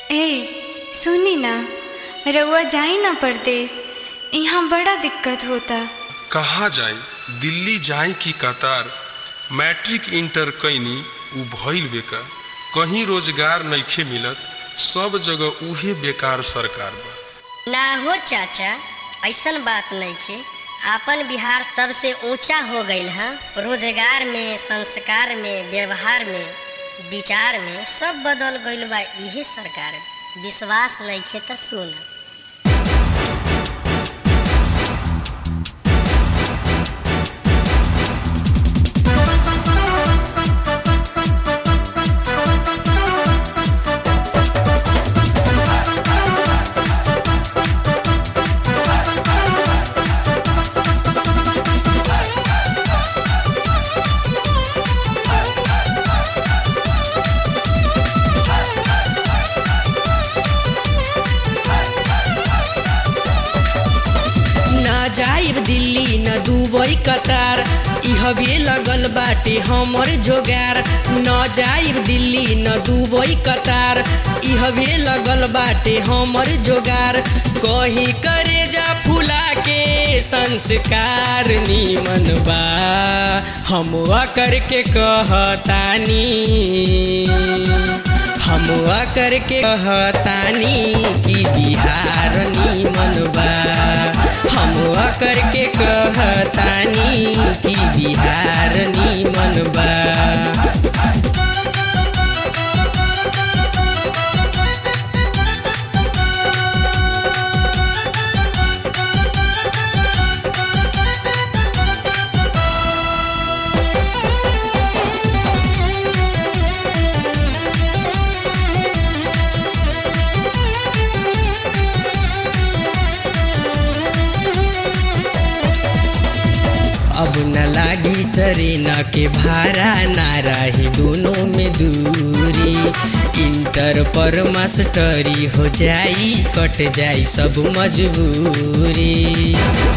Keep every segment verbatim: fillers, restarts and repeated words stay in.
ए सुनी ना, रउआ जाई ना परदेस, यहाँ बड़ा दिक्कत होता। कहाँ जाई? दिल्ली जाई कि कतार? मैट्रिक इंटर कैनी उ भइल बेकार, कहीं रोजगार नइखे मिलत, सब जगह उहे बेकार सरकार बा। ना हो चाचा, ऐसन बात नइखे। आपन बिहार सबसे ऊंचा हो गईल है। रोजगार में, संस्कार में, व्यवहार में, विचार में सब बदल गईल बा इहे सरकार। विश्वास नइखे त सुन। जाइब दिल्ली न दुबई कतार, इहबे लगल बाटे हमर जोगार। न जाइब दिल्ली न दुबई कतार, इहबे लगल बाटे हमर जोगार। कहीं करे जा फुला के संस्कार निमन बा, हम करके कहतानी, हम करके कहतानी कि बिहार निमन बा। हम करके कहतानी कि बिहार निमन बा। अब न लागी ट्रेन के भाड़ा, ना रही दोनों में दूरी। इंटर पर मास्टरी हो जाई, कट जाई सब मजबूरी।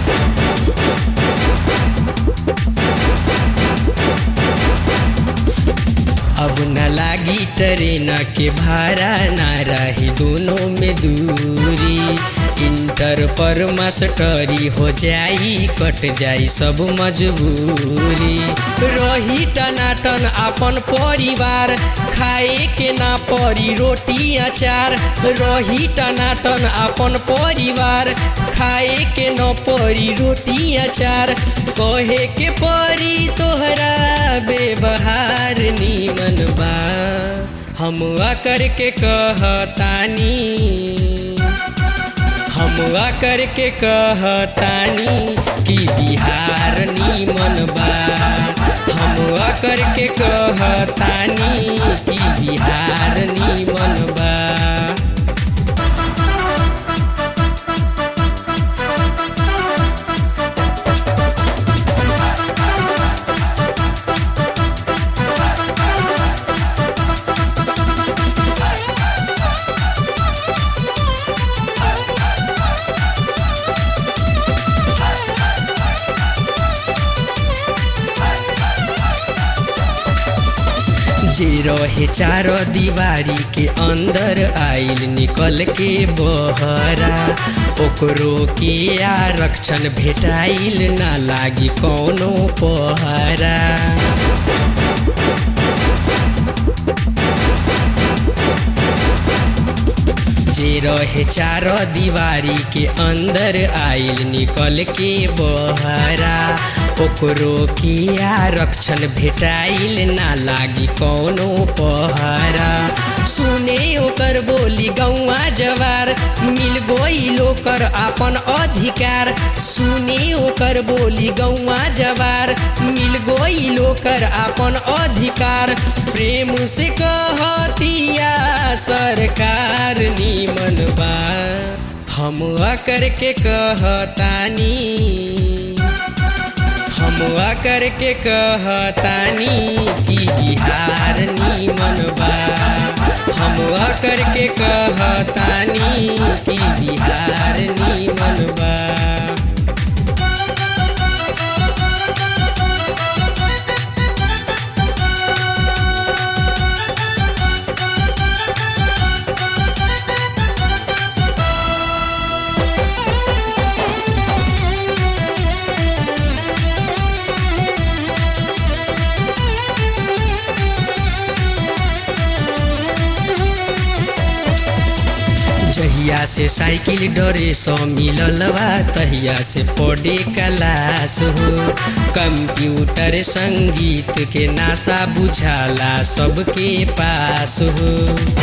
अब न लागी ट्रेन के भाड़ा, ना रही दोनों में दूरी। इंटर पर मास्टरी हो जाई, कट जाई सब मजबूरी। रही टनाटन अपन परिवार, खाए के ना परी रोटी अचार। रही टनाटन अपन परिवार, खाए के न परी रोटी अचार। कहे के परी तोहरा व्यवहार निमन बा, हम करके कहतानी, हम करके कहतानी कि बिहार निमन बा। हम करके कहतानी कि बिहार निमन बा। जे रहे चार दीवारी के अंदर, आइल निकल के बहरा। ओकरो के आरक्षण भेटाइल, ना लागी कौनो पहरा। जे रहे चार दीवारी के अंदर, आइल निकल के बहरा। ओकरो की आरक्षण भेटाइल, ना लागी कौनो पहरा। सुने ओकर बोली गौवा जवार, मिल गई ओकर अपन अधिकार। सुने ओकर बोली गौवा जवार, मिल गई ओकर अपन अधिकार। प्रेम से कहतिया सरकार निमन बा, हम करके कहतानी, हम करके कहतानी कि बिहार निमन बा। हम करके कहतानी कि बिहार निमन बा। जहिया से साइकिल डरे सो मिलल बा तहिया से पढ़े क्लास हो। कंप्यूटर संगीत के नासा बुझाला सबके पास हो।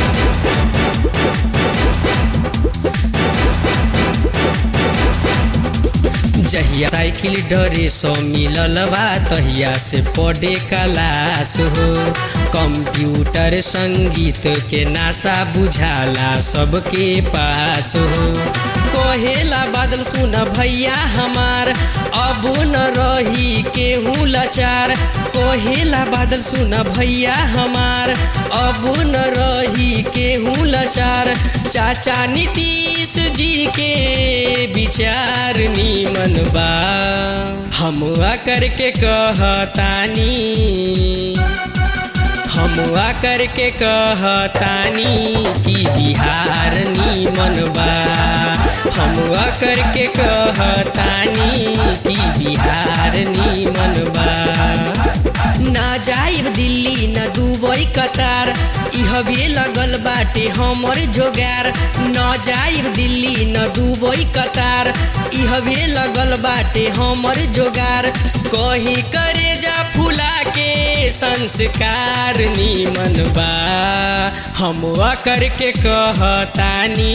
जहिया साइकिल डरे सो मिलल बा तहिया से पढ़े क्लास हो। कंप्यूटर संगीत के नासा बुझाला सबके पास हो। कहेला बादल सुन भैया हमार अब न रही केहू लाचार। कहेला बादल सुन भैया हमार अब न रही केहू लाचार। चाचा नीतीश जी के विचार नीमन बा हम करके कहतानी हम करके कहतानी कि बिहार नीमन बा। हम करके कहतानी कि बिहार नीमन बा। ना जाइब दिल्ली न दुबई कतार इहबे लगल बाटे हमर जोगार। न जाइब दिल्ली न दुबई कतार इहबे लगल बाटे हमर जोगार। कहीं करे जा फुला के संस्कार नीमन बा हम करके कहतानी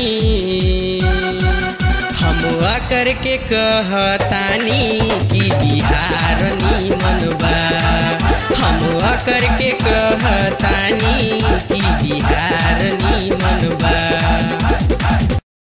हम करके कहतानी कि बिहार नीमन बा। हम करके कहतानी कि बिहार नीमन बा।